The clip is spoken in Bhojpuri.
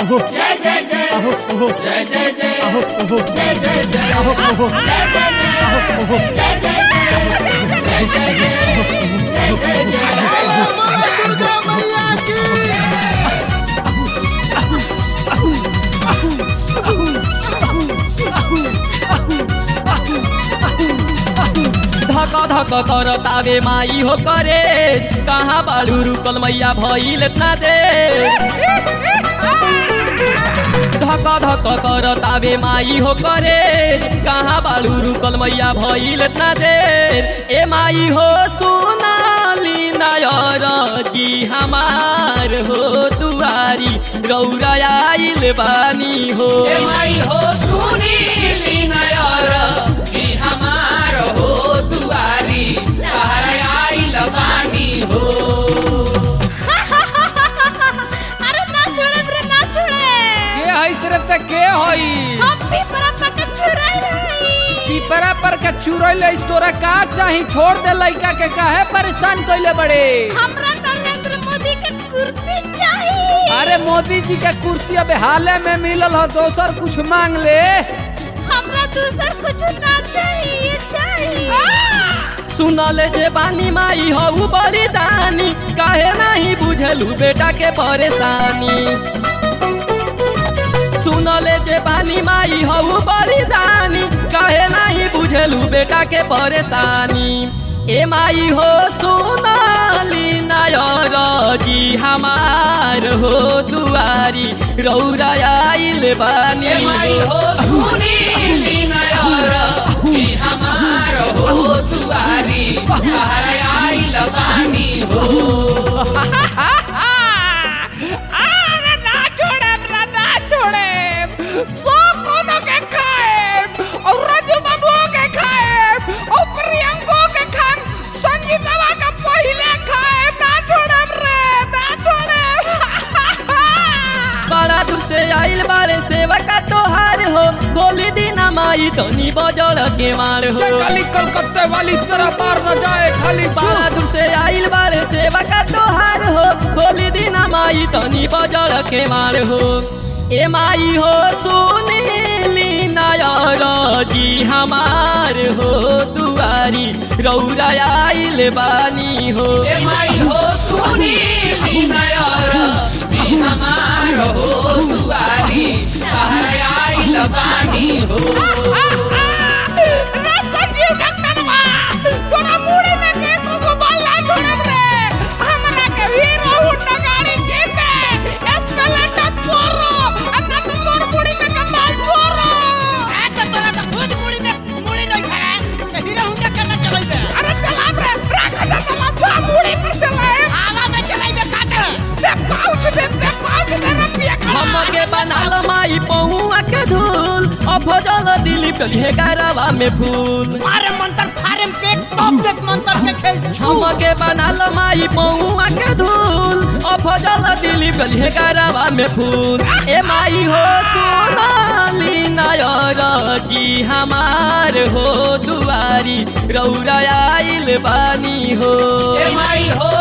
धक धक करतावे माई हो करे कहाँ बालू रुकल मैया भइल इतना दे धक धक करतावे माई हो करे कहाँ बालू रुकल मैया भइल इतना दे ए माई हो सुनाली नायर जी हमार हो दुआरी रौरा आइल बानी हो ए माई हो सुनीली नायर जी हमार हो दुआरी तहरा आइल बानी हो। अरे ना छोड़े रे ना छोड़े के हई सिर्फ त के हई हम पीपरा पर चुराई रही पीपरा पर के चुरैले तोरा का चाही छोड़ दे लइका के काहे परेशान कइले बड़े हमरा नरेंद्र मोदी के कुर्सी चाहिए। अरे मोदी जी के कुर्सी अब हाले में मिलल हो दोसर कुछ मांग ले हमरा दूसर कुछ ना चाहिए चाहिए। सुनले जे बानी माई हो बड़ी दानी काहे नहीं बुझलू बेटा के परेशानी सुनले जे बानी माई हो बड़ी दानी काहे नहीं बुझलू बेटा के परेशानी ए माई हो सुनाली नायर जी हमार हो दुआरी रौरा आइल बानी ए माई हो सुनीली नायर जी हमार हो दुआरी तहरा आइल बानी हो। सब कोनो के खाए और राजू बाबू के खाए और प्रियंको के खाए संगीतवा का पहले खाए ना छोड़ब रे ना छोड़ब। बड़ा दूर से आइल बारे सेवा का तोहार हो खोली दीना माई तनी बजड़ के मार हो खाली कलकत्ते वाली तरह पार न जाए खाली बड़ा दूर से आइल बारे सेवा का तोहार हो खोली दीना माई तनी बजड़ के मार हो ए माई हो सुनीली नायर जी हमार हो दुआरी रौरा आइल बानी हो ए माई हो सुनीली नायर जी हमार हो दुआरी तहरा आइल बानी हो। हमके बनाल माई पहुआ के धूल अफजल दिली पे गारवा में फूल मारे मंत्र फारे पेट टॉप देख मंत्र के खेल हमके बनाल माई पहुआ के धूल अफजल दिली पे गारवा में फूल ए माई हो सोनाली नायर जी हमार हो दुआरी रौरा आइल बानी हो ए माई हो